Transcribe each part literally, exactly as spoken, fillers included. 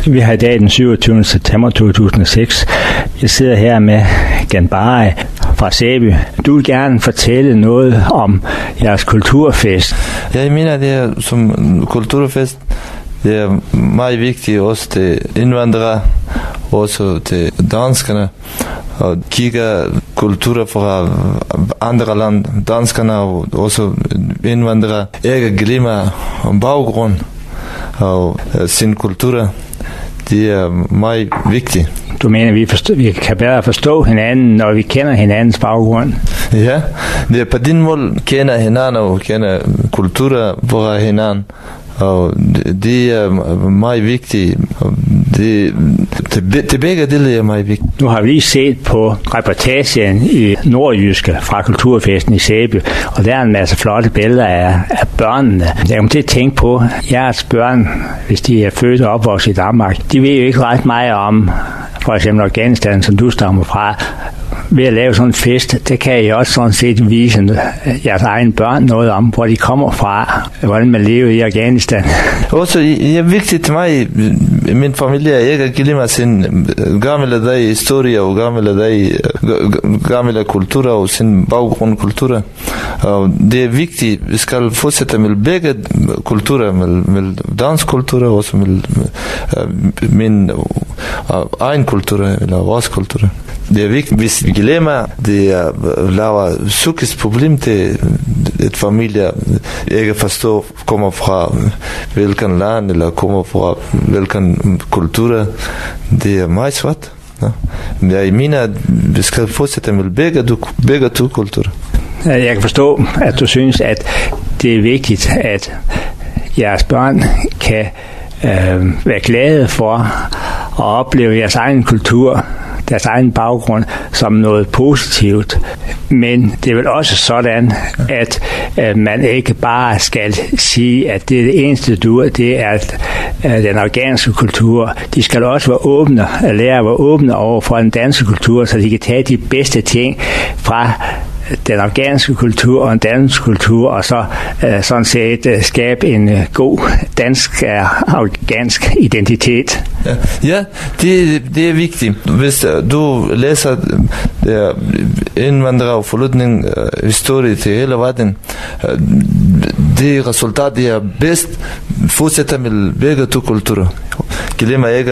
Vi har i dag den syvogtyvende september to tusind og seks. Jeg sidder her med Ganbare fra Sæby. Du vil gerne fortælle noget om jeres kulturfest. Jeg mener, det er som kulturfest, det er meget vigtigt også til indvandrere, også til danskerne, og kigge kulturer fra andre lande, danskerne og også indvandrere, ikke glemmer baggrund og sin kultur. Det er meget vigtigt. Du mener, vi, forstå, vi kan bedre forstå hinanden, når vi kender hinandens baggrund? Ja, det er på din måde kender hinanden og kender kulturer fra hinanden. Og det er meget vigtigt. Det, det, det begge dele er meget vigtigt. Nu har vi lige set på reportagen i Nordjyske fra Kulturfesten i Sæby, og der er en masse flotte billeder af, af børnene. Jeg kommer til at tænke på, at jeres børn, hvis de er født og opvokset i Danmark, de ved jo ikke ret meget om for eksempel Afghanistan, som du stammer fra. Ved at lave sådan en fest, det kan I også sådan set vise jeres egne børn noget om, hvor de kommer fra, hvordan man lever i Afghanistan. Også det er vigtigt til mig, min familie er ikke glemmer sin gamle dag historie og gamle dag, gamle kultur og sin baggrundkultur. Og det er vigtigt, vi skal fortsætte med begge kulturer, med, med dansk kultur og også med, med min egen kultur, eller vores kultur. Det er vigtigt, hvis vi glemmer, det er laver psykisk problem til et familie, ikke forstår, kommer fra hvilken land, eller kommer fra hvilken kultur. Det er meget svært. Ja. Jeg mener, at vi skal fortsætte med begge, begge to kulturer. Jeg kan forstå, at du synes, at det er vigtigt, at jeres børn kan øh, være glade for at opleve jeres egen kultur, deres egen baggrund, som noget positivt. Men det er vel også sådan, at øh, man ikke bare skal sige, at det er det eneste dur, det er øh, den afghanske kultur. De skal også være åbne, lære at være åbne over for den danske kultur, så de kan tage de bedste ting fra den afghanske kultur og en dansk kultur, og så øh, sådan set øh, skabe en øh, god dansk øh, afghansk identitet. Ja, ja det, det er vigtigt. Hvis uh, du læser uh, indvandrere og forløbning uh, historie til hele verden, uh, det resultat det er bedst fortsætter med begge to kulturer. Glemmer ikke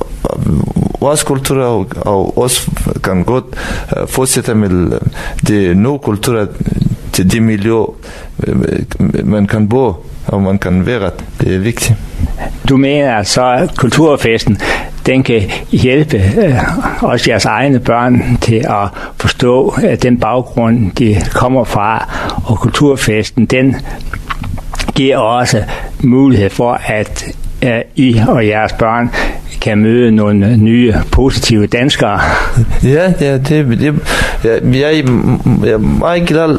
vores kultur og, og også kan godt uh, fortsætte med de nye kulturer til de miljø, uh, man kan bo og man kan være. Det er vigtigt. Du mener altså, at kulturfesten, den kan hjælpe øh, også jeres egne børn til at forstå øh, den baggrund, de kommer fra, og kulturfesten, den giver også mulighed for, at øh, I og jeres børn kan møde nogle nye, positive danskere. Ja, ja det, det jeg, jeg, jeg er meget glad.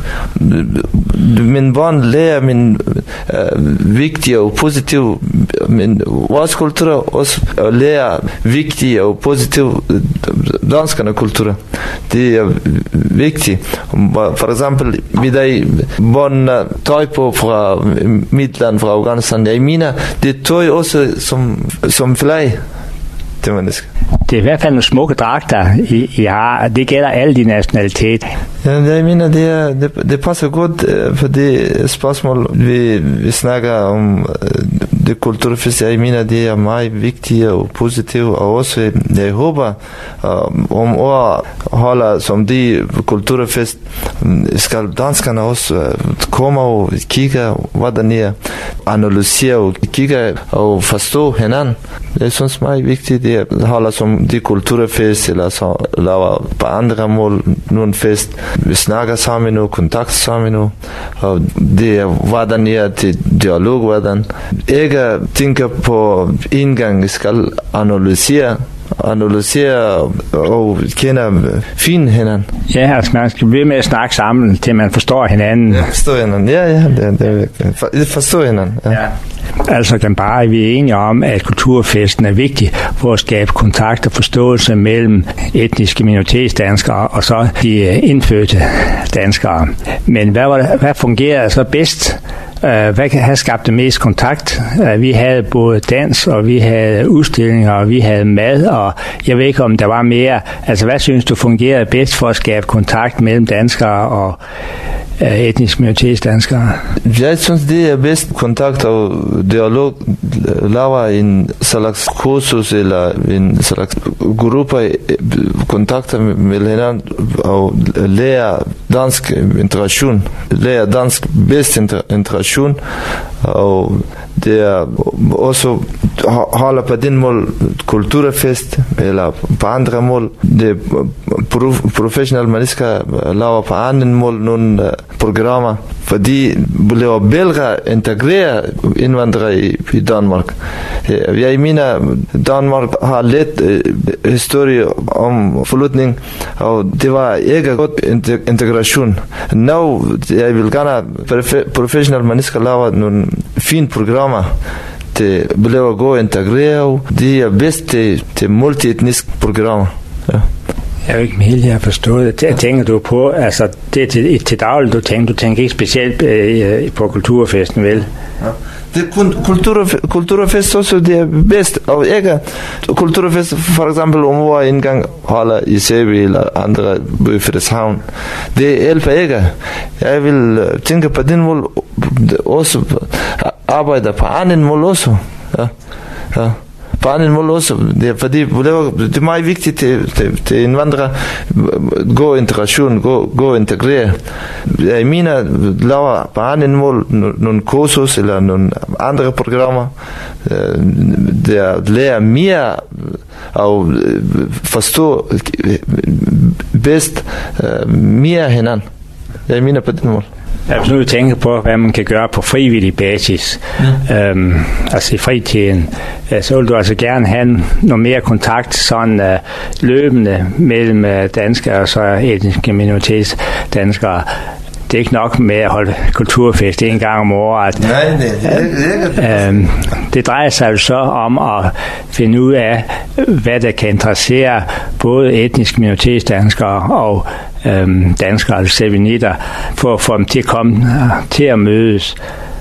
Min barn lærer min uh, vigtige og positive, min vores kultur også lærer vigtige og positive danskerne kultur. Det er vigtigt. For eksempel, vi der barn tøj på fra mit land, fra Afghanistan. Jeg mener, det tøj også som, som flag. Det, det er i hvert fald nogle smukke dragter, I, I har. Det gælder alle de nationaliteter. Ja, jeg mener, det, er, det, det passer godt for det spørgsmål, vi, vi snakker om det kulturfest. Jeg mener, det er meget vigtigt og positivt, og også, jeg håber, om år holder som de kulturfest, skal danskerne også komme og kigge, hvordan er, analysere og kigge og forstå hinanden. Jeg synes meget vigtigt, det holder som de kulturfest, eller så laver på andre mål nogle fest. Vi snakker sammen nu, kontakt sammen nu, og det er, hvordan er til dialog, hvordan. Ikke tænker på indgang, skal analysere, analysere og kende fint hinanden. Ja, altså man skal blive med at snakke sammen, til man forstår hinanden. Ja, forstår hinanden. Ja, ja, det, det, det forstår hinanden. Ja. Ja. Altså Ganbare, vi er enige om, at kulturfesten er vigtig for at skabe kontakt og forståelse mellem etniske minoritetsdanskere og så de indfødte danskere. Men hvad, hvad fungerer så bedst hvad kan have skabt det mest kontakt? Vi havde både dans, og vi havde udstillinger, og vi havde mad, og jeg ved ikke, om der var mere. Altså, hvad synes du fungerede bedst for at skabe kontakt mellem danskere og etnisk minoritetsdanskere? Jeg synes, det er bedst kontakt og dialog. Laver en slags kursus eller en slags gruppe kontakter med hinanden og lære dansk integration. Lære dansk bedst integration, og det er også holder på den mål kulturfest eller på andre mål. Det professionelle mennesker laver på andre mål nogle programmer, fordi bliver belgere integreret indvandrere i, i Danmark. Jeg mener, Danmark har lidt uh, historie om flytning, og det var ikke godt integration. Nu, jeg vil gerne professionelle mennesker lave nogle fine programmer, det bliver godt integreret. Det er bedst til, til multietniske programmer. Ja. Jeg er jo ikke helt her forstået. Tænker du på, altså det er til, til dagligt, du tænker, du tænker ikke specielt øh, på kulturfesten, vel? Ja. Det kultur, kulturfest også det er bedst, og ikke kulturfest for eksempel om hvor en gang holder i Sæby eller andre i Frederikshavn. Det hjælper ikke. Jeg vil tænke på den måde også arbejde på anden måde også. Ja. Ja. På anden måde også. Det er, fordi det er meget vigtigt til, til, til indvandrere gå integration, gå, gå integrere. Jeg mener, laver på anden måde nogle kursus eller nogle andre programmer, der lærer mere og forstå bedst mere hinanden. Jeg mener på den måde. Jeg vil nu tænke på, hvad man kan gøre på frivillig basis, ja. øhm, altså i fritiden. Så vil du altså gerne have noget mere kontakt sådan uh, løbende mellem uh, danskere og så etniske minoritetsdanskere. Det er ikke nok med at holde kulturfest en gang om året. Nej, det er ikke. Øhm, det drejer sig jo så om at finde ud af, hvad der kan interessere både etniske minoritetsdanskere og øhm, danskere, altså sevenitter, for at få dem til at komme til at mødes,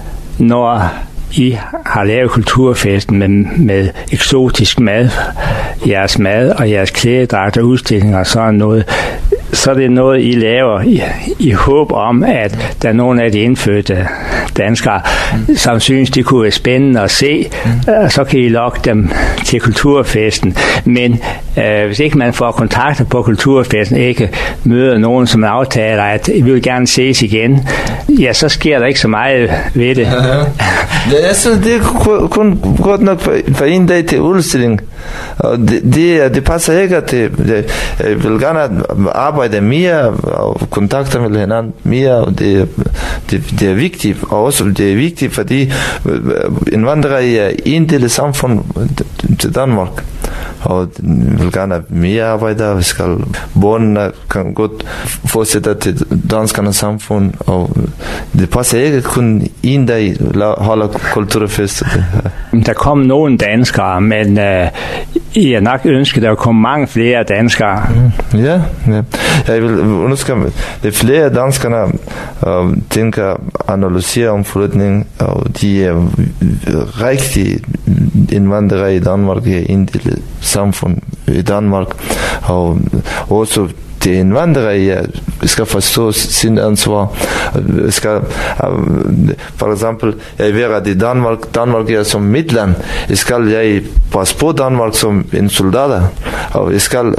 når I har lavet kulturfesten med, med eksotisk mad, jeres mad og jeres klædedragter, udstillinger og sådan noget. Så er det noget, I laver i, i håb om, at der er nogle af de indfødte danskere, mm. som synes, de kunne være spændende at se, mm. så kan I lokke dem til kulturfesten. Men øh, hvis ikke man får kontakter på kulturfesten, ikke møder nogen, som aftaler, at I vil gerne ses igen, ja, så sker der ikke så meget ved det. Ja, ja. Jeg synes, det er kun godt nok for, for en dag til udstilling. Og det, det, det passer ikke til. Jeg vil gerne arbejde mere og kontakter med hinanden mere, og det, det, det er vigtigt. Og også det er vigtigt, fordi indvandrere er en del af samfundet til Danmark. Og vi vil gerne have mere arbejde, vi skal børnene kan godt fortsætte til danskernes samfund, og det passer ikke kun en dag holder kulturfest. Der kom nogle danskere, men uh, I er nok ønsket, at der kommer mange flere danskere. Mm, ja, ja, jeg vil ønske, at flere danskere uh, tænker, analyserer om flytning, og de er rigtig indvandrere i Danmark, er en del samfund i Danmark, og også de indvandrere ja, skal forstå sin ansvar. Skal, for eksempel, jeg ved i Danmark, Danmark er som midtland. Skal jeg passe på Danmark som en soldat, og skal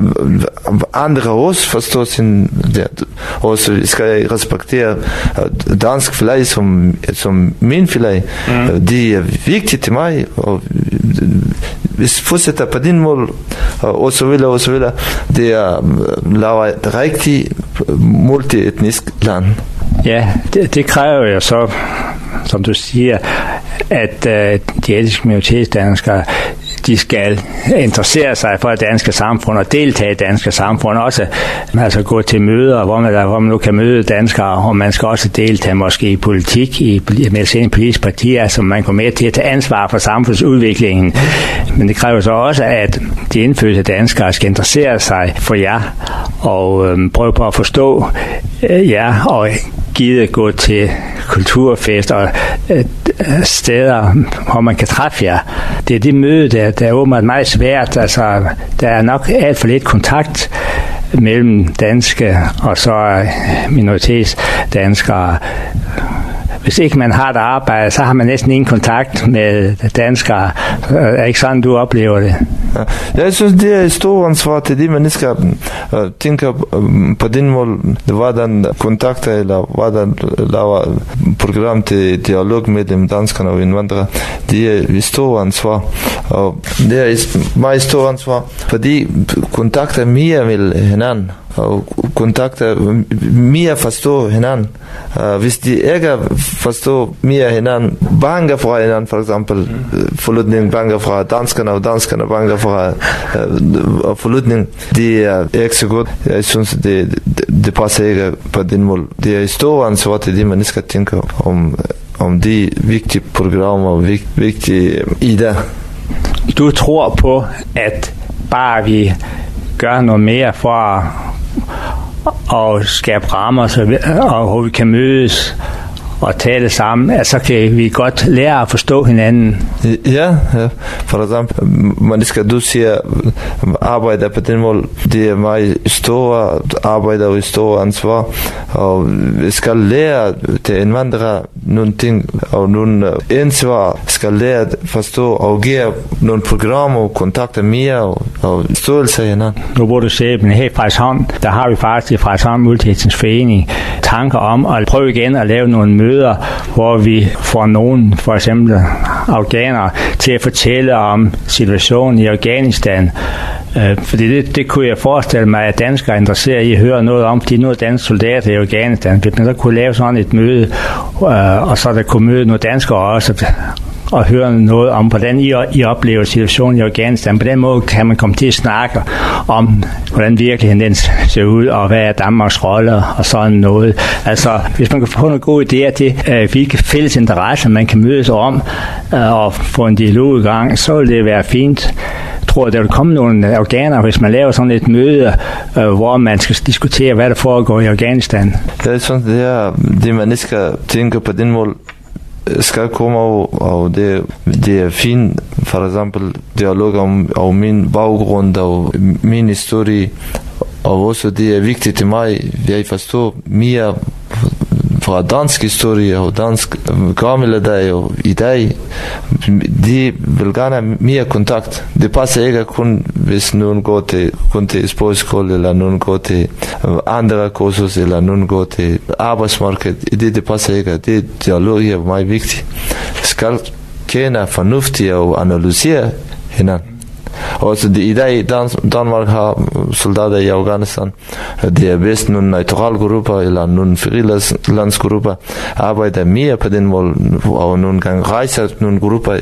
andre også forstå sin, ja, også skal jeg respektere dansk flag som, som min flag. Mm. Det er vigtigt til mig, og hvis fortsætter på din mål, og så videre, og så videre, det er laver et rigtig multietnisk land. Ja, det, det kræver jo så, som du siger, at uh, de etniske minoritetsdanskere, de skal interessere sig for det danske samfund og deltage i det danske samfund også. Altså gå til møder, hvor man, hvor man nu kan møde danskere, og man skal også deltage måske i politik, i med sine politiske partier, så man går med til at tage ansvar for samfundsudviklingen. Men det kræver så også, at de indfødte danskere skal interessere sig for jer og øhm, prøve på at forstå øh, jer og gide gå til kulturfest og øh, steder, hvor man kan træffe jer. Det er det møde, der, der er åbenbart meget svært. Altså, der er nok alt for lidt kontakt mellem danske og så minoritetsdanskere. Hvis ikke man har et arbejde, så har man næsten ingen kontakt med danskere. Er ikke sådan, du oplever det? Ja, jeg synes, det er et stort ansvar til de mennesker, uh, tænker på den måde, hvordan kontakter eller hvordan laver program til dialog mellem danskerne og indvandrere. Det er et stort ansvar. Og det er et meget stort ansvar, fordi kontakter mere med hinanden. Og kontakter mere forstå hinanden. Uh, hvis de ikke forstår mere hinanden, bange fra hinanden for eksempel, mm. forlutning bange fra danskerne og danskerne bange fra uh, forlutning, det er ikke så godt. Jeg synes, det, det, det passer ikke på den måde. Det er et stort ansvar til de mennesker tænker om, om de vigtige programmer og vigt, vigtige idéer. Du tror på, at bare vi gør noget mere for og skabe rammer, så vi, og hvor vi kan mødes og tale sammen, at så kan vi godt lære at forstå hinanden. Ja, ja. For eksempel, man skal du siger, arbejde på den måde, det er meget store arbejde og store ansvar, og vi skal lære til indvandrere nogle ting, og nogle ansvar skal lære at forstå og give nogle programmer og kontakter mere og, og ståelse af hinanden. Nu hvor du siger, men her i Frederikshavn, der har vi faktisk i Frederikshavn Multietnisk Forening tanker om at prøve igen at lave nogle møder, hvor vi får nogen, for eksempel afghanere, til at fortælle om situationen i Afghanistan. Øh, fordi det, det kunne jeg forestille mig, at danskere er interesseret i at høre noget om, fordi nu er danske soldater i Afghanistan. Hvis man så kunne lave sådan et møde, øh, og så der kunne møde nogle danskere også, og høre noget om, hvordan I, I oplever situationen i Afghanistan. På den måde kan man komme til at snakke om, hvordan virkeligheden den ser ud, og hvad er Danmarks rolle, og sådan noget. Altså, hvis man kan få nogle gode idéer til, øh, hvilke fælles interesser man kan mødes om, øh, og få en dialog i gang, så vil det være fint. Jeg tror, der vil komme nogle afghanere, hvis man laver sådan et møde, øh, hvor man skal diskutere, hvad der foregår i Afghanistan. Jeg synes, det er det, man skal tænke på den måde, skal komme, og det, det er fint, for eksempel dialog om, om min baggrund og min historie, og også det er vigtigt til mig, jeg forstår mere fra dansk historie og dansk gamle dage og i dag. De vil gerne have mere kontakt. Det passer ikke kun, hvis nogen går til, kun til sportsskole, eller nogen går til andre kurser, eller nogen går til arbejdsmarkedet. Det, det passer ikke. Det dialog er meget vigtigt. Skal kende fornuftigt og analysere hinanden. Også i dag i Danmark har soldater i Afghanistan. Det er bedst nogle neutralgrupper eller nogle frilandsgrupper arbejder mere på den måde, og nogle gange rejser nogle grupper,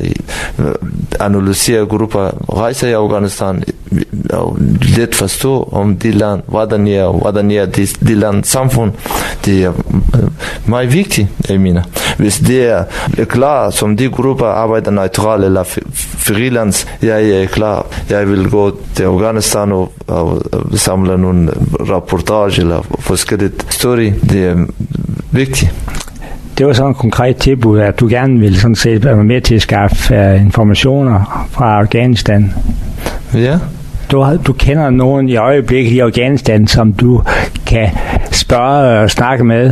analyserer grupper, rejser i Afghanistan og let forstå om de land, hvordan er, hvordan er de, de land samfund. Det er meget vigtigt, jeg mener. Hvis det er klar, som de grupper arbejder neutral eller freelance, jeg er klar. Jeg vil gå til Afghanistan og, og samle nogle rapportage eller forskellige historier. Det er vigtigt. Det var sådan et konkret tilbud, at du gerne ville sådan set være med til at skaffe uh, informationer fra Afghanistan. Ja. Du, du kender nogen i øjeblikket i Afghanistan, som du kan spørge og snakke med?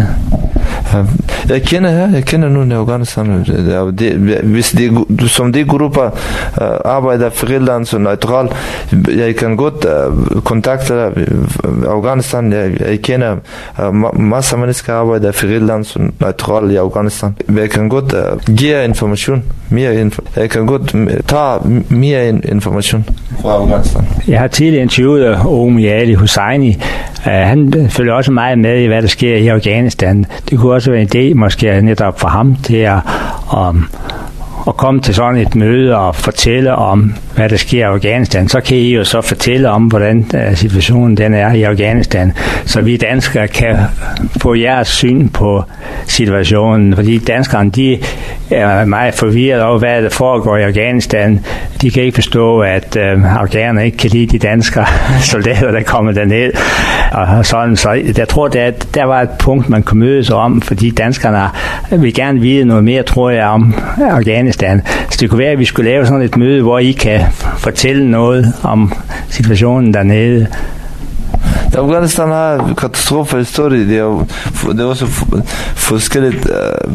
Jeg kender her, jeg kender nogen i Afghanistan. Det, hvis de, som de grupper uh, arbejder freelance og neutral, jeg kan godt uh, kontakte Afghanistan. Jeg, jeg kender uh, masser af mennesker arbejder freelance og neutral i Afghanistan. Jeg kan godt uh, give information, mere info. Jeg kan godt tage mere information fra Afghanistan. Jeg har tidligere interviewet Omi Ali Husseini. Uh, han følger også meget med i, hvad der sker i Afghanistan. Det kunne også være en idé, måske netop for ham til at, um, at komme til sådan et møde og fortælle om, hvad der sker i Afghanistan, så kan I jo så fortælle om, hvordan situationen den er i Afghanistan, så vi danskere kan få jeres syn på situationen, fordi danskerne, de er meget forvirret over, hvad der foregår i Afghanistan. De kan ikke forstå, at øh, afghanerne ikke kan lide de danskere soldater, der kommer derned. Og sådan, så jeg tror, at der var et punkt, man kunne mødes om, fordi danskerne vil gerne vide noget mere, tror jeg, om Afghanistan. Så det kunne være, at vi skulle lave sådan et møde, hvor I kan fortælle noget om situationen dernede. Afghanistan har katastrofehistorie. Det er, det er også forskelligt.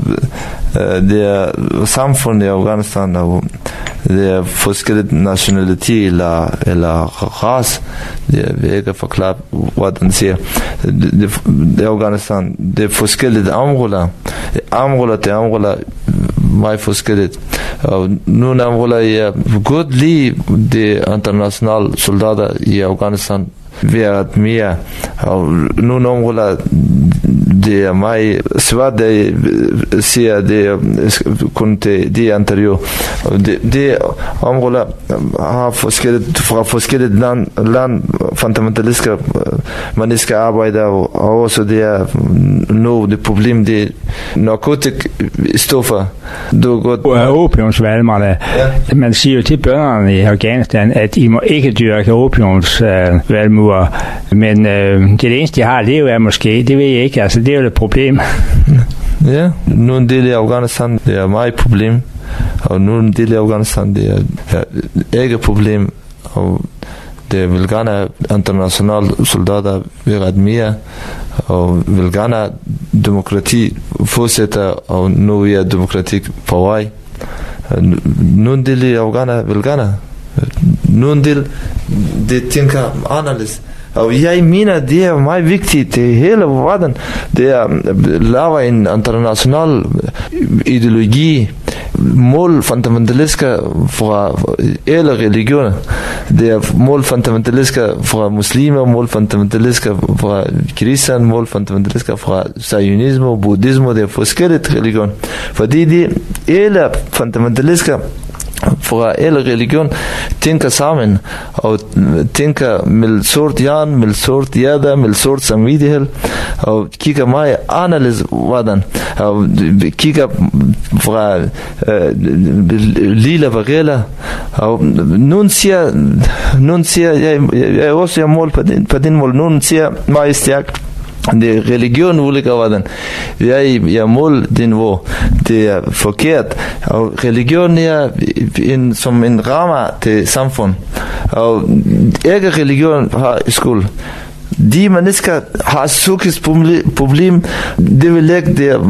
Det er samfund i Afghanistan, og det er forskelligt nationalitet eller, eller race. Det vil ikke forklare, hvad den siger. Det, det, det er Afghanistan. Det er forskellige områder. Områder til områder meget forskelligt. Og nogle områder er godt lige de internationale soldater i Afghanistan været mere, og nogle områder det er meget svært at sige det kun til de interview. De, de områder har forskelligt fra forskellige land, land fundamentalistiske mennesker arbejder, og også det er nu det problem, det er narkotikstoffer. Opiumsvalgerne. Ja. Man siger jo til bønderne i Afghanistan, at I må ikke dyrke opiumsvalmuer, men øh, det eneste, de har at leve af måske, det ved jeg ikke, altså det er jo et problem. Ja, nogle dele af Afghanistan, det er meget problem, og nogle dele af Afghanistan, det er, er ikke problem, og det vil gerne have internationale soldater vil ret mere, og vil gerne have demokrati fortsætter, og nu er demokrati på vej. Nogle dele af Afghanistan vil gerne. Nogle dele, de tænker anderledes. Og jeg mener, det er meget vigtigt til hele verden. Det er lave en international ideologi, mål fundamentalistiske fra alle religioner. Det er mål fundamentalistiske fra muslimer, mål fundamentalistiske fra kristne, mål fundamentalistiske fra zionisme, buddhisme, det er forskellige religioner. Fordi de alle fundamentalistiske fra alle religion tænker sammen og tænker med sort jern, med sort hjerte, med sort samvittighed og kigger meget anderledes hvordan og kigger fra øh, lille varieller og nogen siger nogen siger jeg, jeg er også jeg mål på den, på den mål, nogen siger meget stærkt det er religion ulike hvordan jeg, jeg mål den hvor det er forkert og religion er en, som en ramme til samfund og ikke religion har skuld. De mennesker har psykisk problem, det vil ikke der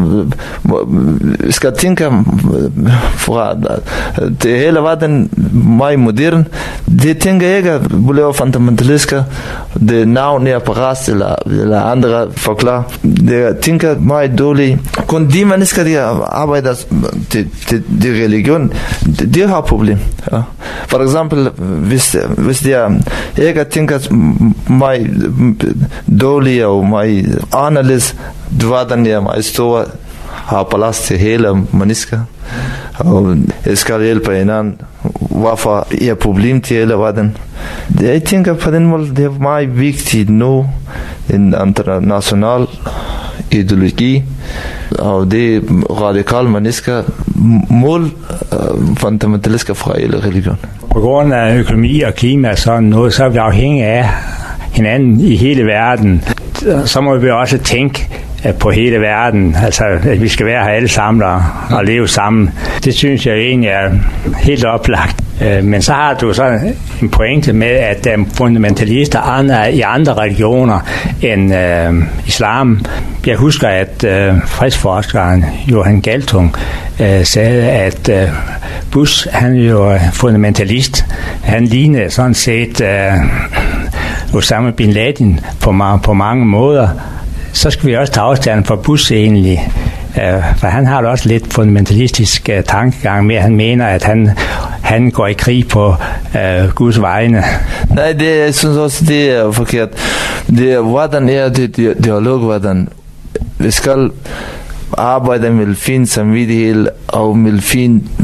skal tænke fra det hele verden meget moderne. De tænker ikke at blive fundamentalister. Det navn er på ras eller, eller andre forklare. De tænker meget dårligt. Kun de mennesker der arbejder til, til, til religion, de, de har problem. Ja. For eksempel hvis hvis de ikke tænker meget dårlige og meget anderledes, hvordan er meget store, har plads til hele mennesker, og jeg skal hjælpe hinanden. Hvorfor er problem til hele verden? Jeg tænker på den måde, det er meget vigtigt nu, en international ideologi, og det radikale mennesker, mål fundamentalister fra hele religion. På grund af økonomi og klima og sådan noget, så er vi afhængige af hinanden i hele verden. Så må vi også tænke på hele verden, altså at vi skal være her alle sammen og, og leve sammen. Det synes jeg egentlig er helt oplagt. Men så har du så en pointe med, at der er fundamentalister andre, i andre religioner end øh, islam. Jeg husker, at øh, fredsforskeren Johan Galtung øh, sagde, at øh, Bush, han er jo fundamentalist. Han lignede sådan set øh, Osama bin Laden på, på mange måder. Så skal vi også tage afstand fra Bush egentlig. For han har da også lidt fundamentalistisk uh, tankegang med, at han mener, at han, han går i krig på uh, Guds vegne. Nej, det, jeg synes også, det er forkert. Det er, hvordan er det dialog, hvordan vi skal arbejde med fin samvittighed og med fin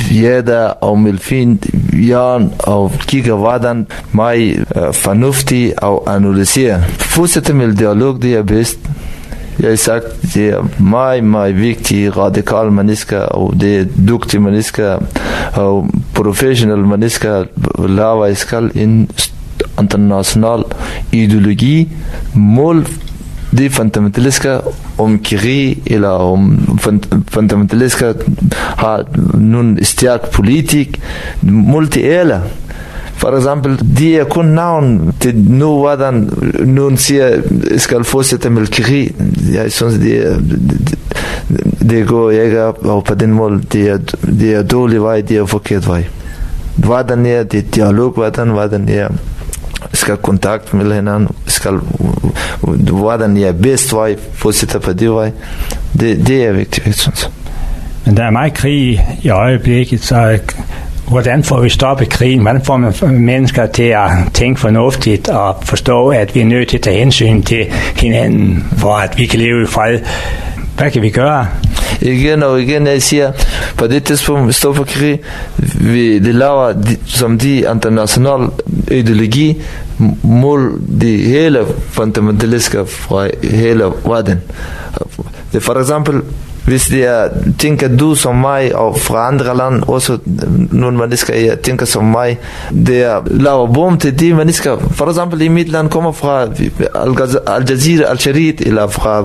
jeder og med fint hjørn og kigger, hvordan mig uh, fornuftig og analyserer. Fortsætte med dialog, det er bedst. Jeg har sagt, det er meget, meget vigtigt, radikale mennesker, og det er dygtige mennesker, og professionelle mennesker, laver skal en international ideologi, mål de fundamentalister om krig, eller om fundamentalister har nogle stærk politik, multi-eller. For eksempel, de er kun navn til nu, hvordan nogen siger, skal fortsætte med krig. Jeg synes, det, er, det, det går ikke op, og på den måde, det er, det er dårlig vej, det er forkert vej. Hvordan er det dialog, hvordan, hvordan er skal kontakt med hinanden, skal, hvordan er bedst vej, fortsætte på det vej. Det, det er vigtigt, jeg synes. Men der er meget krig i øjeblikket, så hvordan får vi stoppet krigen? Hvordan får man mennesker til at tænke fornuftigt og forstå, at vi er nødt til at tage hensyn til hinanden, for at vi kan leve i fred? Hvad kan vi gøre? Igen og igen, jeg siger, på det tidspunkt, vi står for krig, vi de laver de, som de internationale ideologi mod de hele fundamentalister fra hele verden. Det for eksempel, hvis det er, tænker du som mig, og fra andre land, også nogle mennesker, jeg tænker som mig, det er laver bom til de mennesker. For eksempel i mit land kommer fra Al Jazeera, Al-Sharid, eller fra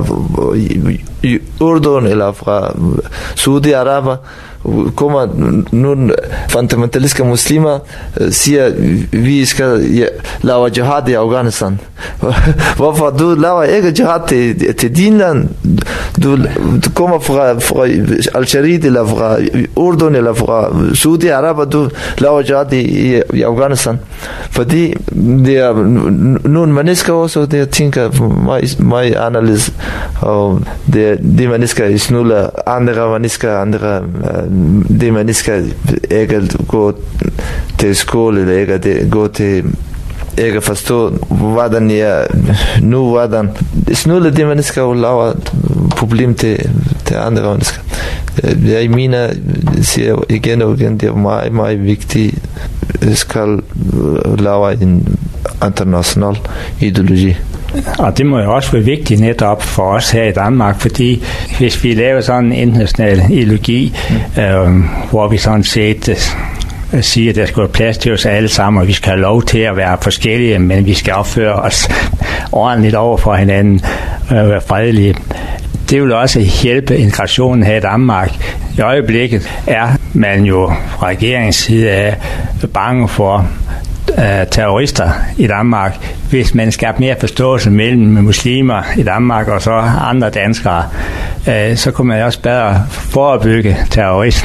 Urdun, eller fra Saudi-Arabien, kommer nogle fundamentalistiske muslimer, siger, vi skal lave jihad i Afghanistan. Hvorfor? Du laver ikke jihad til, til din land. Du, du kommer fra, fra Al-Sharid, eller fra Urdun, eller fra Saudi-Arabien, du laver jihad i, i Afghanistan. Fordi det er nogle mennesker også, der tænker meget, meget anderledes. Og det, de mennesker snuller andre mennesker, andre de mennesker ikke går til skole, eller ikke går til ikke forstå, hvordan jeg nu, hvordan snuller de mennesker og laver problem til, til andre mennesker. Jeg mener, siger igen og igen, det er meget, meget vigtigt, at skal lave en international ideologi. Og det må jo også være vigtigt netop for os her i Danmark, fordi hvis vi laver sådan en international ideologi, mm. øh, hvor vi sådan set øh, siger, at der skal være plads til os alle sammen, og vi skal have lov til at være forskellige, men vi skal opføre os ordentligt over for hinanden og øh, være fredelige. Det vil også hjælpe integrationen her i Danmark. I øjeblikket er man jo fra regeringens side af bange for Uh, terrorister i Danmark, hvis man skaber mere forståelse mellem muslimer i Danmark og så andre danskere, uh, så kunne man også bedre forebygge terrorisme.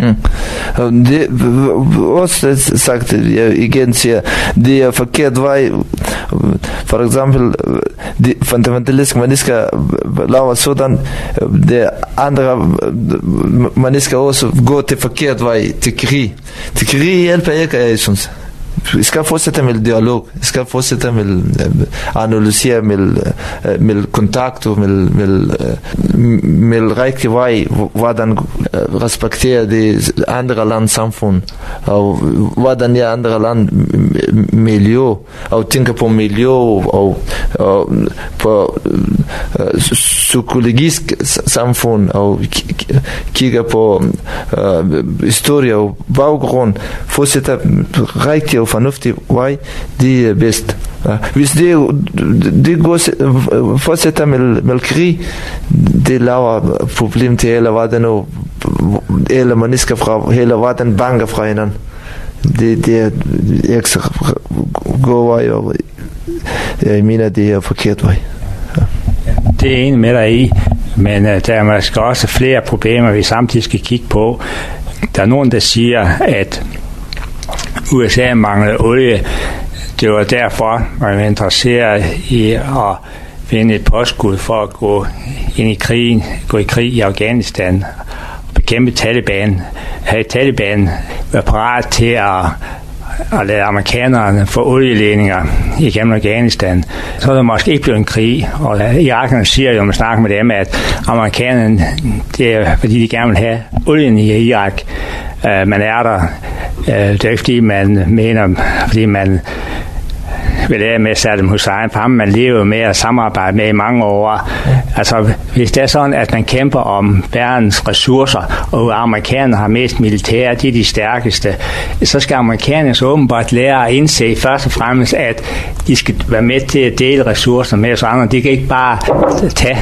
Mm. Det også sagt, jeg igen siger, det er forkert vej. For eksempel, de fundamentalistiske mennesker laver sådan, de andre mennesker også går til forkert vej, til krig. Til krig hjælper ikke, jeg synes. Vi skal fortsætte med dialog, vi skal fortsætte med analysere, med, med kontakt, med, med, med rigtig vej, hvordan respekterer det andre lands samfund, og hvordan er andre land miljø, og tænker på miljø, og, og på psykologisk samfund, og kigger på uh, historie og baggrund, fortsætter rigtig og fornuftig vej, det er bedst. Hvis det, det går, fortsætter med, med krig, det laver problem til hele verden, og hele mennesker fra hele verden banker fra hinanden. Det, det er ikke så god vej, og jeg mener, det er forkert vej. Ja. Det er enig med dig i, men uh, der er måske også flere problemer, vi samtidig skal kigge på. Der er nogen, der siger, at U S A mangler olie. Det var derfor, man var interesseret i at finde et påskud for at gå ind i krigen, gå i krig i Afghanistan og bekæmpe Taliban. Havde Taliban været parat til at, at lade amerikanerne få olieledninger igennem Afghanistan, så er der måske ikke blevet en krig. Og irakerne siger jo, man snakker med dem, at amerikanerne, det er fordi de gerne vil have olien i Irak. uh, man er der. Uh, det er ikke fordi man mener, fordi man vil lære med Saddam Hussein, for ham man lever med at samarbejde med i mange år. Altså, hvis det er sådan, at man kæmper om verdens ressourcer, og amerikanerne har mest militær, de er de stærkeste, så skal amerikanerne så åbenbart lære at indse først og fremmest, at de skal være med til at dele ressourcer med os andre. De kan ikke bare tage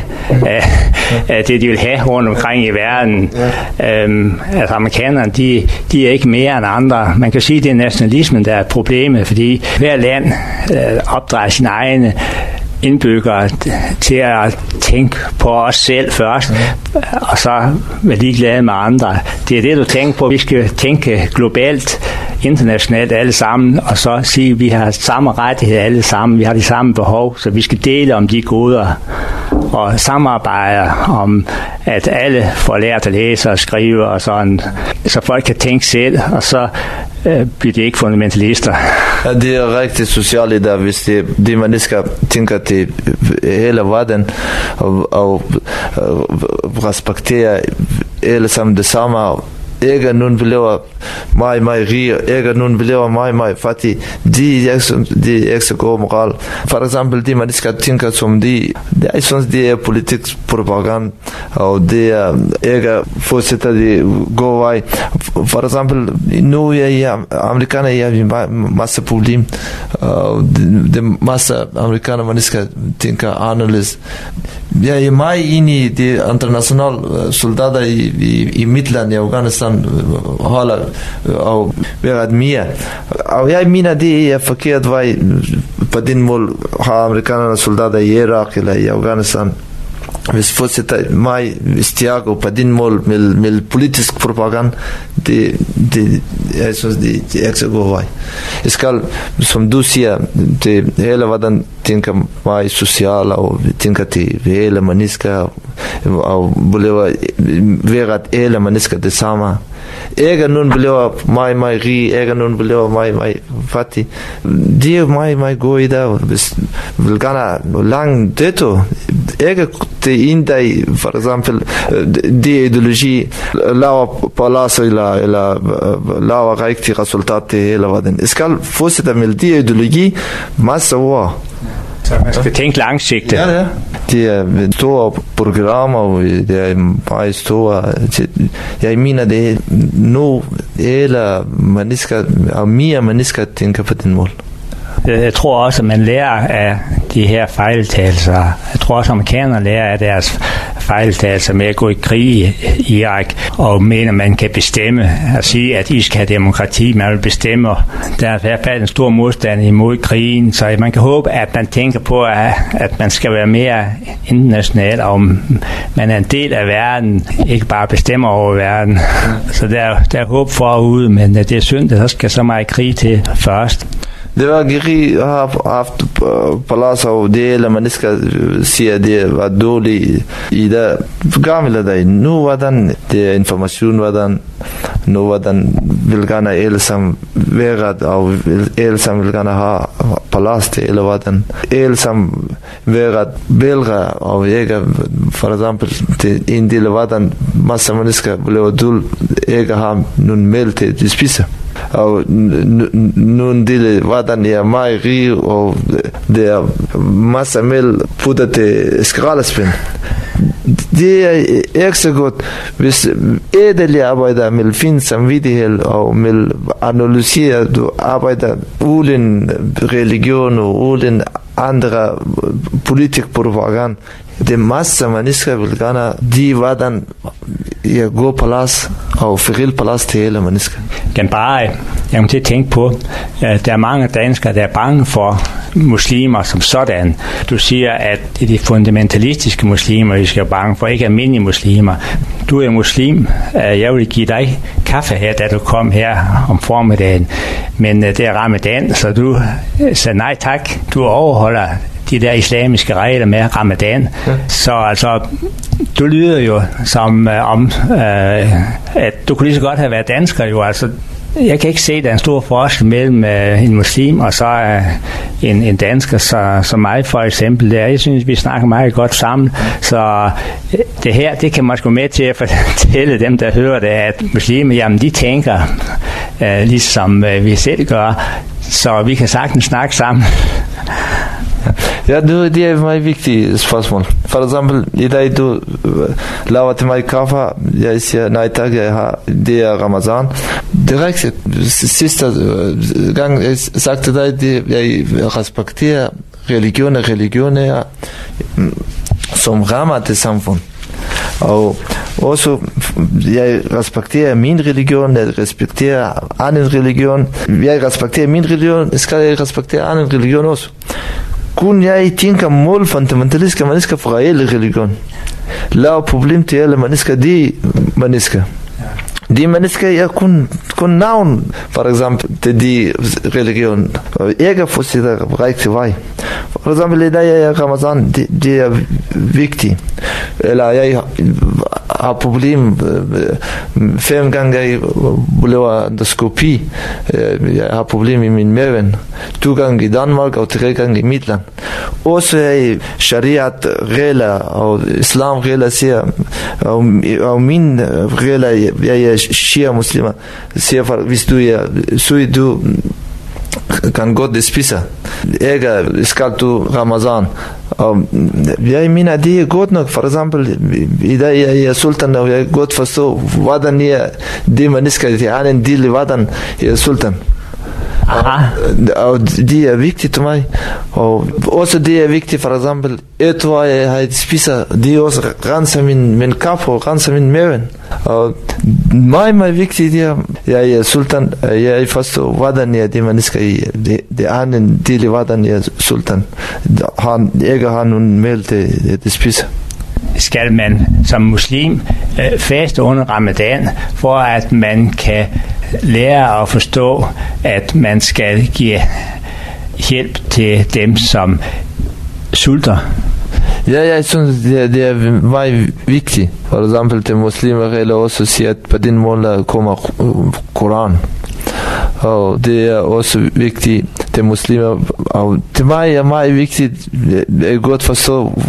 uh, det, de vil have rundt omkring i verden. Um, altså, amerikanerne, de, de er ikke mere end andre. Man kan sige, at det er nationalismen, der er problemet, fordi hver land opdrage sine egne indbyggere til at tænke på os selv først, mm. og så være ligeglade med andre. Det er det, du tænker på. Vi skal tænke globalt, internationalt alle sammen, og så sige, at vi har samme rettigheder alle sammen, vi har de samme behov, så vi skal dele om de goder og samarbejde om, at alle får lært at læse og skrive og sådan, så folk kan tænke selv, og så øh, bliver de ikke fundamentalister. Ja, det er rigtig socialt, der hvis det, de mennesker tænker til hele verden og, og, og respekterer alle sammen det samme. Ikke nogen bliver meget, meget rig, ikke nogen bliver meget, meget fattig. De er ikke, de er ikke så god moral. For eksempel, de mennesker tænker som de, jeg synes, det er politisk propaganda, og det er ikke fortsætter de god vej. For eksempel, nu er jeg amerikaner, jeg har en masse problem, og de masse amerikaner mennesker tænker anderledes. Jeg er meget enig i de internationale soldater i, i, i Midtland i Afghanistan holder og været mere. Og jeg mener, det er forkert vej. På den mål har amerikanerne soldater i Irak eller i Afghanistan. Hvis fortsætter mig stærke på din mål med, med politisk propaganda, det, det, jeg synes, det, det er ikke så god vej. Jeg skal, som du siger, det hele hvordan tænker mig social og tænker til hele mennesker og bliver være at hele mennesker det samme. Ikke nogen bliver meget, meget rig, ikke nogen bliver meget, meget fattig. Det er meget, meget god i dag. Hvis vi vil gerne langt dette, ikke til en dag, for eksempel, det ideologi laver palads eller, eller laver rigtig resultat til hele verden. Jeg skal fortsætte med det ideologi masse år. Så man skal tænke langsigtet. Ja, ja. Det er store programmer, og det er meget store. Jeg mener, det er nu hele mennesker, og mere mennesker tænker på den måde. Jeg tror også, at man lærer af de her fejltagelser. Jeg tror også, at amerikanerne lærer af deres fejltagelser med at gå i krig i Irak, og mener, at man kan bestemme at sige, at I skal have demokrati, man vil bestemme. Der er i hvert fald en stor modstand imod krigen, så man kan håbe, at man tænker på, at man skal være mere international, og man er en del af verden, ikke bare bestemmer over verden. Så der, der er håb forude, men det er synd, at der skal så meget krig til først. Det var Giri har haft palads og det hele mennesker siger, det var dårligt i det gamle dag. Nu hvordan det information, hvordan nu hvordan vil gerne alle sammen være, og alle sammen vil gerne have palads til, eller hvordan alle sammen være bedre, og ikke for eksempel til en del af hvordan masse mennesker bliver dul, ikke har nogen mel til at spise. Og nogle dele, hvordan jeg er meget rig, og det er masser af mel puttet til skraldespind. Det er ikke så godt, hvis ædelige arbejder med fin samvittighed og med analysere, du arbejder uden religion og uden andre politisk propaganda. Det er masser af mennesker, vil gerne, de hvordan jeg går på plads og forrige plads til hele mennesker. Den bare, jeg kommer til at tænke på, at der er mange danskere, der er bange for muslimer som sådan. Du siger, at det er de fundamentalistiske muslimer, vi skal være bange for, ikke almindelige muslimer. Du er muslim. Jeg vil give dig kaffe her, da du kom her om formiddagen. Men det er ramadan, så du sagde nej tak. Du overholder de der islamiske regler med ramadan. Ja. Så altså, du lyder jo som øh, om, øh, at du kunne lige så godt have været dansker jo. Altså, jeg kan ikke se, at der er en stor forskel mellem øh, en muslim og så øh, en, en dansker så, som mig for eksempel. Der. Jeg synes, vi snakker meget godt sammen. Så det her, det kan man sgu med til at fortælle dem, der hører det, at muslimer, jamen de tænker øh, ligesom øh, vi selv gør. Så vi kan sagtens snakke sammen. Ja, det er et meget vigtigt spørgsmål. For eksempel, i dag du laver til mig kaffe, jeg siger, nej tak, jeg har, det er Ramazan. Det er rigtigt. Sidste gang, jeg sagde til dig, det, jeg respekterer religion og religion er, som rammer det samfund. Og også, jeg respekterer min religion, jeg respekterer anden religion. Jeg respekterer min religion, skal jeg respektere anden religion også. Kun jeg tænker mål fundamentalistiske mennesker for reelle religion. Lav problem til alle mennesker, de mennesker. De mennesker er kun, kun navn, for eksempel, til de religion. Og ikke fortsætter rigtig vej. For eksempel, i dag er Ramazan, det, det er vigtigt. Eller jeg har problem fem gange, jeg laver endoskopi. Jeg har problem i min maven. To gange i Danmark og tre gange i Midtland. Også er shariat regler og islam regler siger, og, og min regler, jeg er shia muslimer, siger for, hvis du er syg, du kan godt spise. Ikke skal du Ramazan. Og jeg mener, det er godt nok. For eksempel, i dag jeg er sultan, og jeg godt forstår, hvordan er de mennesker, de har en del, hvordan er sultan. Aha. Og det er vigtigt til mig. Og også det er vigtigt, for eksempel, et år jeg har spiser, det er også renser min, min kap og renser min maven. Og meget, meget vigtigt, det er, jeg er sultan, jeg forstår, hvordan er de mennesker, det de er en del, hvordan er sultan. Han ikke har nogen mel til at spise. Skal man som muslim øh, faste under ramadan, for at man kan lære at forstå, at man skal give hjælp til dem, som sulter? Ja, jeg synes, det er, det er meget vigtigt. For eksempel til muslimer eller også siger, at på den måde kommer Koran. Og det er også vigtigt til muslimer. Og til mig er meget vigtigt, jeg godt forstå,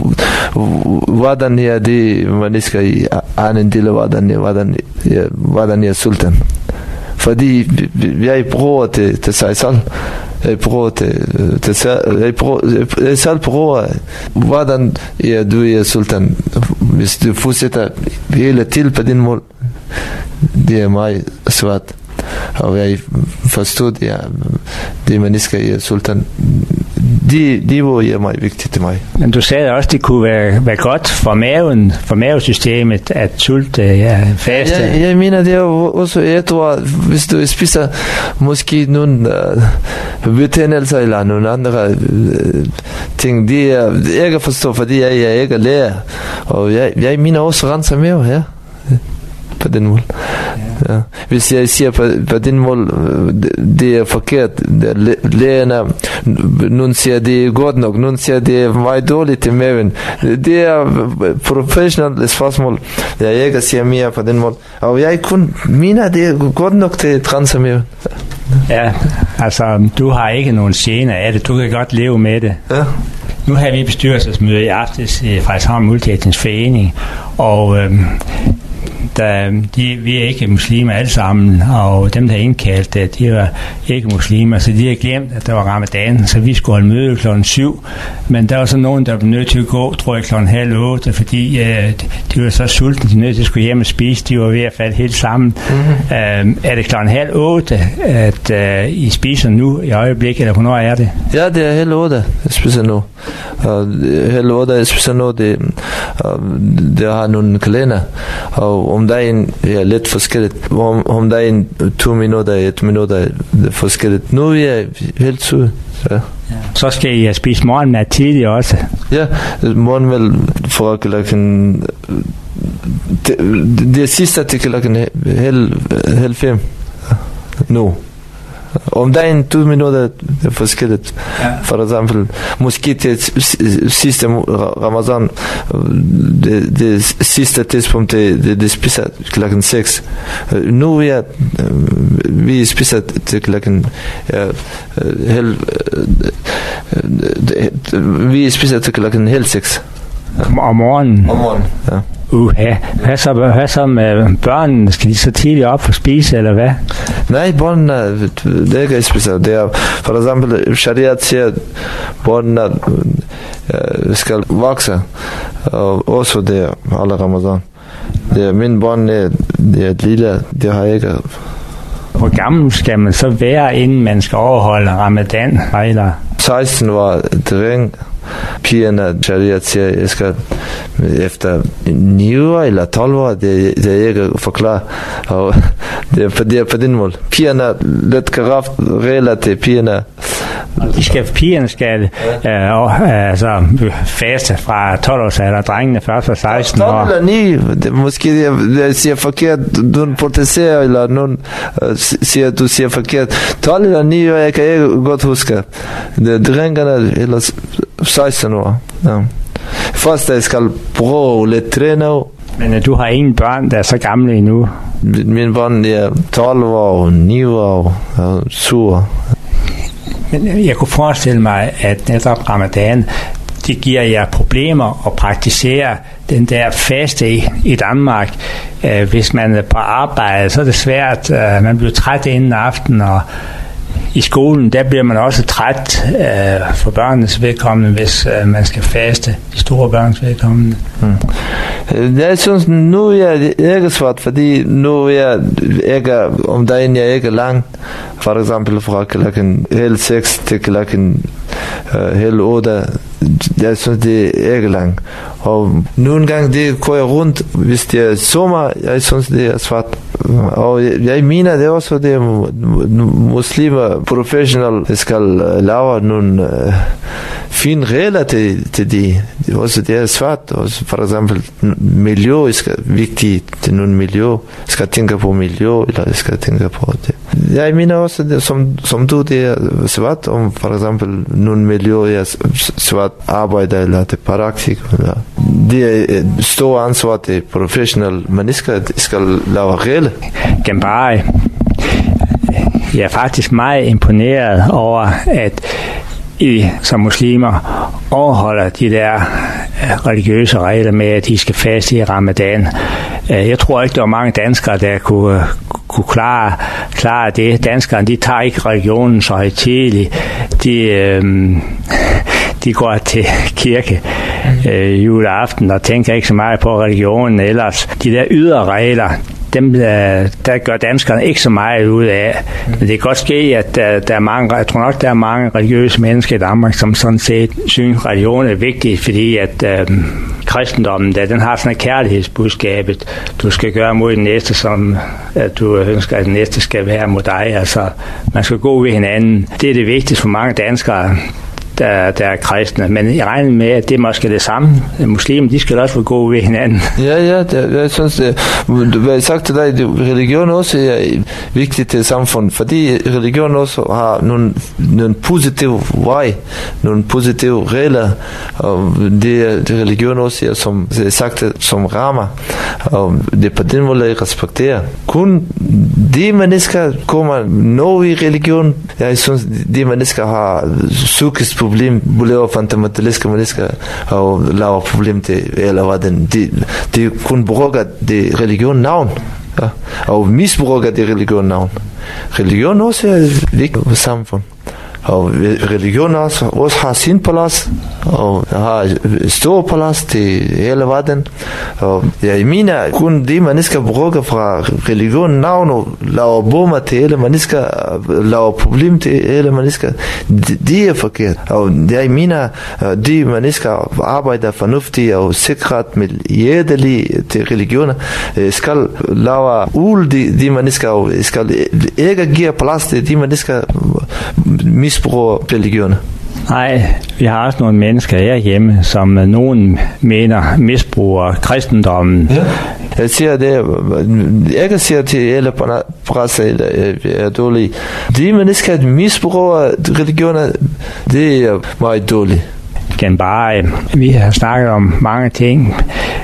hvordan er det mennesker i anden del, hvordan er, hvordan er, hvordan er sultan. Fordi jeg bruger til, til sig selv. Jeg bruger til, til jeg, bruger, jeg selv bruger, hvordan er du er sultan. Hvis du fortsætter hele til på din mål, det er meget svært. Og jeg forstår det, det mennesker er sultan. Det, det var meget vigtigt til mig. Men du sagde også, det kunne være, være godt for maven, for mavesystemet, at sulte ja, faste. Jeg, jeg mener, det er også et år, hvis du spiser måske nogle uh, betændelser eller nogle andre uh, ting, det er jeg ikke forstår, fordi jeg, jeg ikke lærer. Og jeg, jeg mener også renser mave, ja. På den måde. Ja. Ja. Hvis jeg siger på, på den måde, det er forkert. Lægerne, nogen siger, det er godt nok, nogen siger, det er meget dårligt til maven. Det er professionelt spørgsmål. Jeg ikke siger mere på den måde. Og jeg kun mener, det er godt nok til transmaven. Ja, altså, du har ikke nogen gener af det. Du kan godt leve med det. Ja. Nu har vi bestyrelsesmøde i aftes i Frederikshavn Multietnisk Forening, og øhm, der, de, vi er ikke muslimer alle sammen, og dem, der er indkaldt, de var ikke muslimer, så de har glemt, at der var ramadan, så vi skulle holde møde klokken syv, men der var så nogen, der blev nødt til at gå, tror jeg, klokken halv otte, fordi øh, de var så sultne, de nødt til at skulle hjem og spise, de var ved at falde helt sammen. Mm-hmm. Øh, er det klokken halv otte, at øh, I spiser nu i øjeblikket, eller hvornår er det? Ja, det er halv otte, jeg spiser nu. Uh, halv otte, jeg spiser nu, det, uh, det har nogle kalender, og om dagen er lidt forskelligt. Om, om dagen to minutter, et minutter er forskelligt. Nu er jeg helt sød. Ja. Ja. Så skal I spise morgenmad tidligt også? Ja, morgenmad fra klokken... Det, det sidste til klokken halv, halv fem. Nu. Om dagen to minutter er forskelligt. Ja. For eksempel, måske til sidste Ramazan, det, det sidste tidspunkt, det, det, det spiser klokken seks. Nu er vi spiser til klokken halv Vi spiser til klokken halv seks. Om, om morgenen? Om morgenen, ja. Uha. Hvad så, hvad så med børnene? Skal de så tidligt op for at spise, eller hvad? Nej, børnene, det er ikke spiser. Det er, for eksempel, Shariat siger, at børnene uh, skal vokse, og også det er alle Ramadan. Det er, mine børn er, det er lille, det har ikke. Hvor gammel skal man så være, inden man skal overholde Ramadan-regler? seksten var dreng. Pigerne, Shariat siger, jeg skal efter ni år eller tolv år, det, det er ikke forklaret. Og det er på, det er på den måde. Pigerne lidt kraft regler til pigerne. De skal, pigerne skal øh, altså, faste fra tolv års alder, drengene først fra seksten år. tolv eller ni, det, måske jeg, jeg siger forkert, nogen protesterer, eller nogen uh, siger, du siger forkert. tolv eller ni år, jeg kan ikke godt huske. Drengene eller seksten år. Ja. Først jeg skal bruge lidt træne. Men uh, du har ingen børn, der er så gamle endnu? Mine børn er tolv år, ni år, og syv år. Men jeg kunne forestille mig, at netop Ramadan, det giver jer problemer at praktisere den der faste i, i Danmark. Uh, hvis man er på arbejde, så er det svært. Uh, man bliver træt inden aften, og i skolen, der bliver man også træt uh, for børnenes vedkommende, hvis uh, man skal faste, de store børns vedkommende. Hmm. Jeg synes, nu er det ikke svært, fordi nu er jeg ikke, om dagen jeg ikke lang, for eksempel fra klokken halv seks til klokken uh, halv otte. Jeg synes, det er ikke lang. Og nogle gange det går jeg rundt, hvis det er sommer, jeg synes, det er svært. Og jeg, jeg mener, det er også, det er muslimer, professionelle, skal lave nogle uh, fine regler til, til det. Også det er svært. Også for eksempel, miljø er vigtigt. Til nogle miljø. Skal tænke på miljø, eller skal tænke på det. Jeg mener også, det, som, som du, det er svært, om for eksempel nogle miljø er svært arbejde, eller til praktik. Eller. Det er stor ansvar til professionelle mennesker, de skal lave regler. Gambari, jeg er faktisk meget imponeret over, at I som muslimer overholder de der religiøse regler med, at de skal faste i Ramadan. Jeg tror ikke, der var mange danskere, der kunne, kunne klare, klare det. Danskerne, de tager ikke religionen så højtideligt. De, øhm, de går til kirke øh, juleaften og tænker ikke så meget på religionen ellers. De der ydre regler, dem der, der gør danskerne ikke så meget ud af. Men det kan godt ske, at der, der er mange, jeg tror nok, der er mange religiøse mennesker i Danmark, som sådan set synes, religion er vigtig, fordi at øh, kristendommen, der, den har sådan et kærlighedsbudskabet. Du skal gøre mod den næste, som at du ønsker, at den næste skal være mod dig. Altså, man skal gå ved hinanden. Det er det vigtigste for mange danskere, Der, der er kristne, men jeg regner med, at det er måske det samme. Muslimer, de skal også få gå ved hinanden. Ja, ja, det, jeg synes, det, hvad jeg sagde til dig, det, religion også er vigtigt til samfundet, fordi religion også har nogle, nogle positive vej, nogle positive regler, og det, det religion også er, som jeg sagde, som rammer, og det er på den måde, jeg respekterer. Kun de mennesker kommer nå i religion, jeg synes, de mennesker har psykisk problem, laver fundamentalistiske mennesker og laver problem til, eller hvad den, de, de kun bruger det religion navn, ja, og misbruger det religion navn. Religion også er vigtigt for samfundet. Og religion også, også har sin plads, og har stor plads til hele verden. Og jeg mener, kun de mennesker bruger fra religion navn og laver bomber til hele mennesker, laver problem til hele mennesker, de, de er forkert. Og jeg mener, de mennesker arbejder fornuftigt og sikret med hjerteligt til religioner, skal lave ul de, de mennesker, og skal ikke give plads til de mennesker, misbruger religioner. Nej, vi har også nogle mennesker herhjemme, som nogen mener misbruger kristendommen. Ja. Jeg siger det, jeg kan sige til alle presse, eller er dårlige. De mennesker, misbruger religioner, det er meget dårligt. Gambari, vi har snakket om mange ting,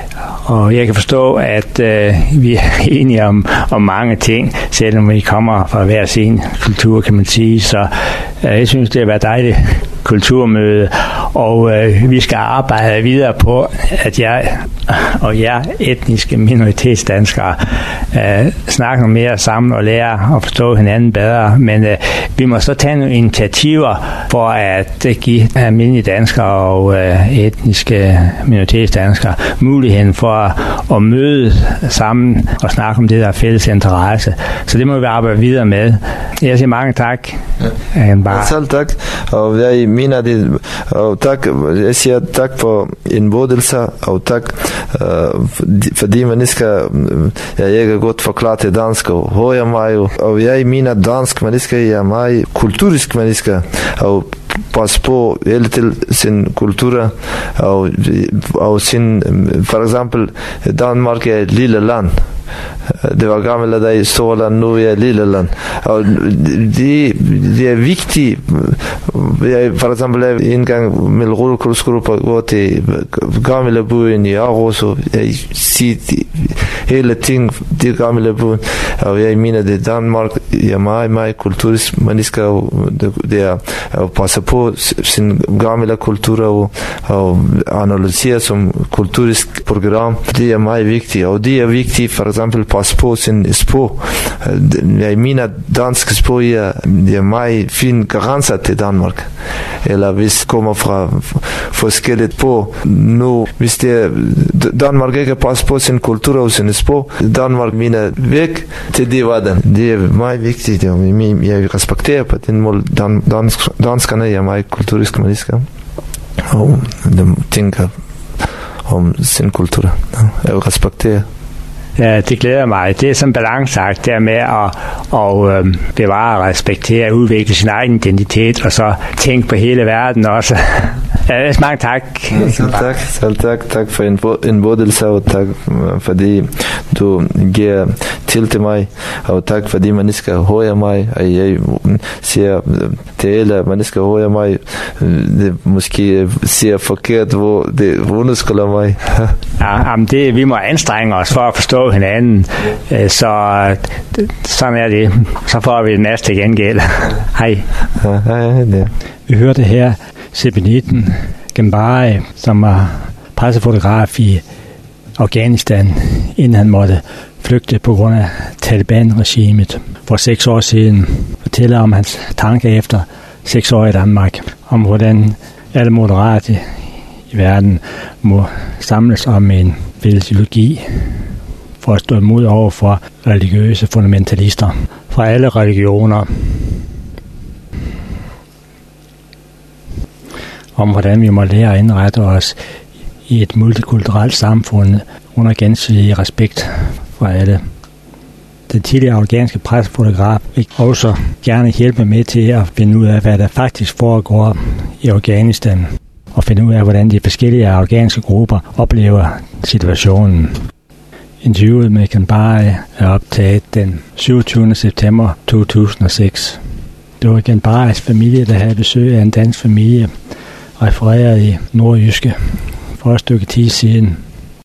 og jeg kan forstå, at øh, vi er enige om, om mange ting, selvom vi kommer fra hver sin kultur, kan man sige. Så øh, jeg synes, det har været dejligt kulturmøde, og øh, vi skal arbejde videre på, at jeg og jer etniske minoritetsdanskere øh, snakker mere sammen og lærer at forstå hinanden bedre, men øh, vi må så tage nogle initiativer for at øh, give almindelige danskere og øh, etniske minoritetsdanskere muligheden for at, at møde sammen og snakke om det, der er fælles interesse. Så det må vi arbejde videre med. Jeg siger mange tak. Ja. Bare... Selv tak, og jeg mener det, og tak, jeg siger tak for indbudelse, og tak, uh, fordi mennesker, jeg ikke godt forklaret til dansk, og hører mig, og jeg mener dansk mennesker, jeg er meget kulturisk mennesker, og pas på hele til sin kultur, og, og sin, for eksempel, Danmark er et lille land. Det var gammelt, da jeg så land, nu er lille land. Og det, det er vigtigt. Jeg for eksempel en gang med rullekursgruppe går til gamle byen i Aarhus, og jeg siger hele ting, det gamle byen. Og jeg mener, det Danmark er meget, meget kulturisk. Man skal det er at passe på sin gamle kultur og, og analysere som kulturisk program. Det er meget vigtigt. Og det er vigtigt, for eksempel, passe på sin sprog. Jeg mener, dansk sprog er, er meget fin grænse til Danmark. Eller hvis kommer fra forskelligt på nu, hvis det er, Danmark ikke passe på sin kultur og sin sprog, Danmark mener væk til det verden. Det er meget vigtigt. Jeg respekterer på den måde, dansk, danskerne er meget kulturiske mennesker. Og de tænker om sin kultur. Jeg respekterer. Ja, det glæder mig. Det er sådan en balanceakt der med at, at øh, bevare, respektere, udvikle sin egen identitet, og så tænke på hele verden også. Ja, mange tak. Ja, selv tak. Selv tak. Tak for indbudelse, og tak fordi du giver til til mig, og tak fordi mennesker hører mig, og jeg siger til alle mennesker hører mig, det måske siger forkert, hvor det underskulder mig. Ja, jamen det, vi må anstrenge os for at forstå hinanden, så sådan er det. Så får vi det næste gengæld. Hej. Ja, hej, det. Vi hørte her Zebedin Gembari, som var pressefotograf i Afghanistan, inden han måtte flygte på grund af Taliban-regimet for seks år siden. Fortæller om hans tanker efter seks år i Danmark, om hvordan alle moderate i verden må samles om en fælles ideologi for at stå imod over for religiøse fundamentalister fra alle religioner. Om hvordan vi må lære at indrette os i et multikulturelt samfund under gensidig respekt for alle. Den tidligere afghanske pressefotograf vil også gerne hjælpe med til at finde ud af, hvad der faktisk foregår i Afghanistan, og finde ud af, hvordan de forskellige afghanske grupper oplever situationen. Interviewet med Gembari er optaget den syvogtyvende september to tusind og seks. Det var Gembaris familie, der havde besøg af en dansk familie, refereret i Nordjyske for et stykke tid siden.